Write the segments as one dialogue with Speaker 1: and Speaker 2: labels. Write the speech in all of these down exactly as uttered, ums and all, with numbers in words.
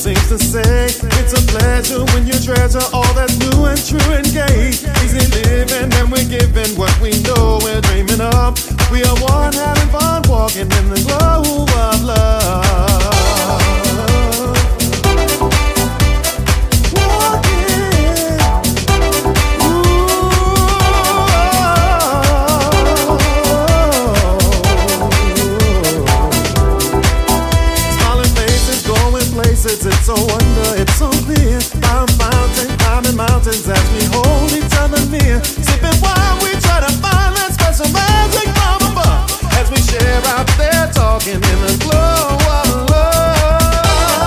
Speaker 1: seems to say it's a pleasure when you treasure all that's new and true and gay. Easy living and we're giving what we know we're dreaming of. We are one having fun, walking in the glow of love. It's so wonder, it's so clear. Bound mountain, climbing mountains as we hold each other near. Sipping wine, we try to find that special magic from above as we share out there talking in the glow of love.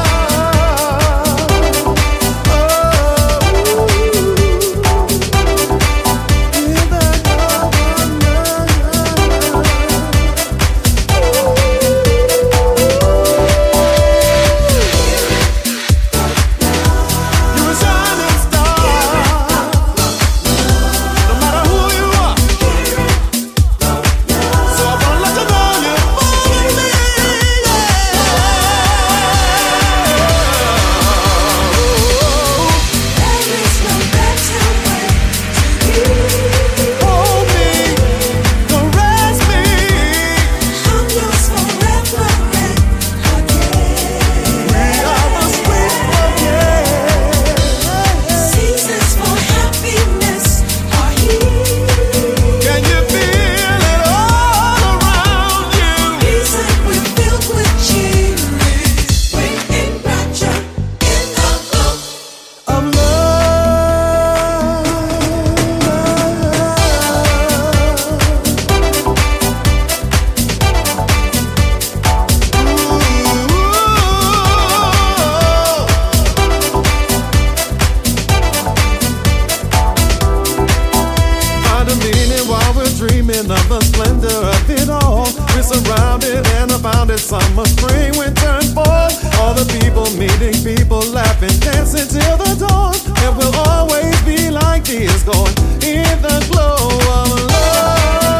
Speaker 1: Oh, in the glow of love. Dreaming of the splendor of it all. We're surrounded and abounded. Summer, spring, winter, and fall. All the people meeting, people laughing, dancing till the dawn. And we'll always be like this, going in the glow of love.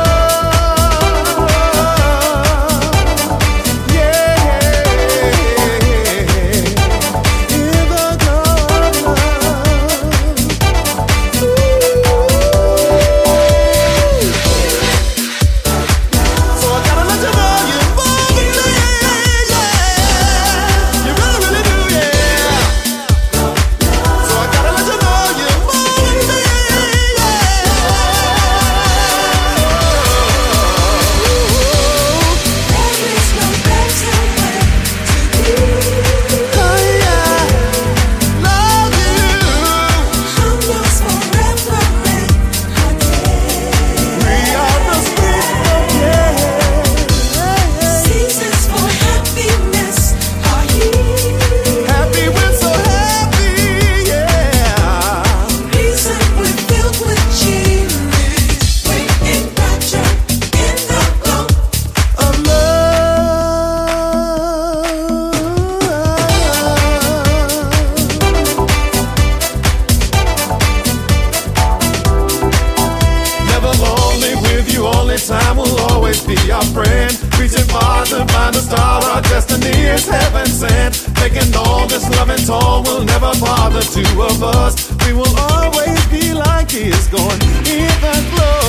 Speaker 1: Time will always be our friend. Reaching far to find a star. Our destiny is heaven sent. Making all this love and tone will never bother two of us. We will always be like this, going in the glow.